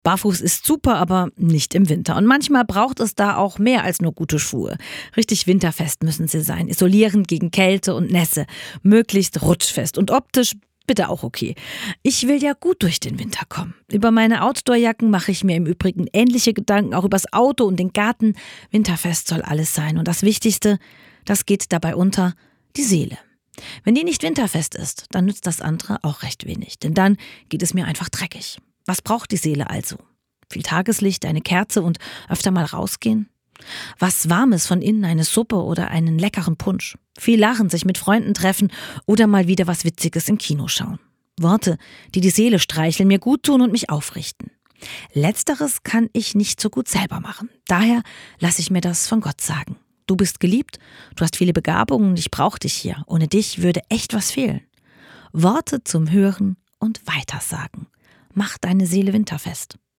Barfuß ist super, aber nicht im Winter. Und manchmal braucht es da auch mehr als nur gute Schuhe. Richtig winterfest müssen sie sein, isolierend gegen Kälte und Nässe, möglichst rutschfest und optisch bitte auch okay. Ich will ja gut durch den Winter kommen. Über meine Outdoor-Jacken mache ich mir im Übrigen ähnliche Gedanken, auch übers Auto und den Garten. Winterfest soll alles sein. Und das Wichtigste, das geht dabei unter, die Seele. Wenn die nicht winterfest ist, dann nützt das andere auch recht wenig. Denn dann geht es mir einfach dreckig. Was braucht die Seele also? Viel Tageslicht, eine Kerze und öfter mal rausgehen? Was Warmes von innen, eine Suppe oder einen leckeren Punsch? Viel lachen, sich mit Freunden treffen oder mal wieder was Witziges im Kino schauen. Worte, die die Seele streicheln, mir gut tun und mich aufrichten. Letzteres kann ich nicht so gut selber machen. Daher lasse ich mir das von Gott sagen. Du bist geliebt, du hast viele Begabungen und ich brauche dich hier. Ohne dich würde echt was fehlen. Worte zum Hören und Weitersagen. Mach deine Seele winterfest.